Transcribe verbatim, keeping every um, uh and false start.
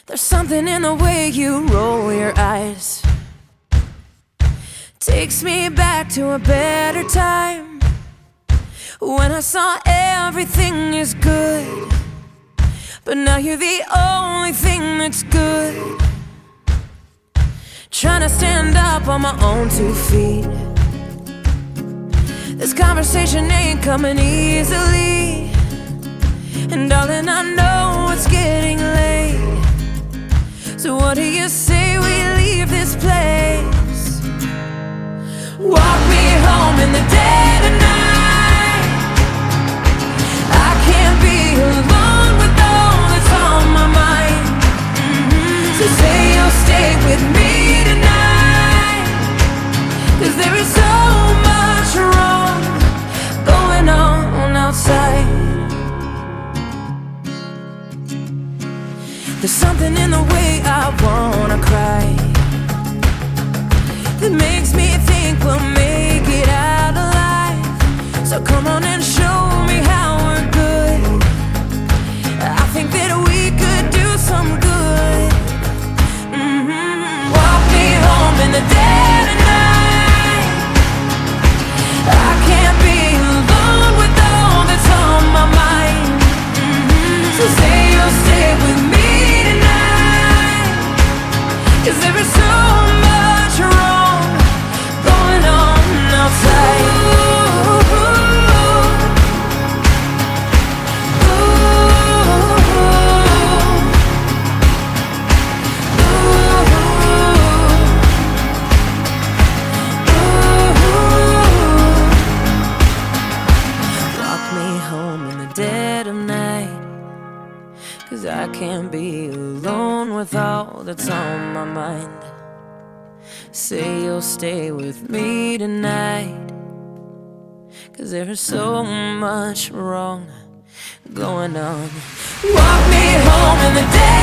There's something in the way you roll your eyes, takes me back to a better time, when I saw everything is good, but now you're the only thing that's good. Trying to stand up on my own two feet, this conversation ain't coming easily, and darling, I know it's getting late. So what do you say we leave this place? Walk me home in the dead of night. I can't be alone with all that's on my mind. Mm-hmm. So say you'll stay with me tonight, 'cause there is so much wrong going on outside. There's something in the way I wanna cry, that makes me think we'll make it out alive. So come on and show me how we're good. I think that we could do some good. Mm-hmm. Walk me home in the dead of night. I can't be alone with all that's on my mind. Mm-hmm. So say you'll stay with me, 'cause there is so much wrong going on outside. Ooh, ooh, ooh, ooh. Walk me home in the dead of night, 'cause I can't be alone with all that's on my mind. Say you'll stay with me tonight, 'cause there's so much wrong going on. Walk me home in the day.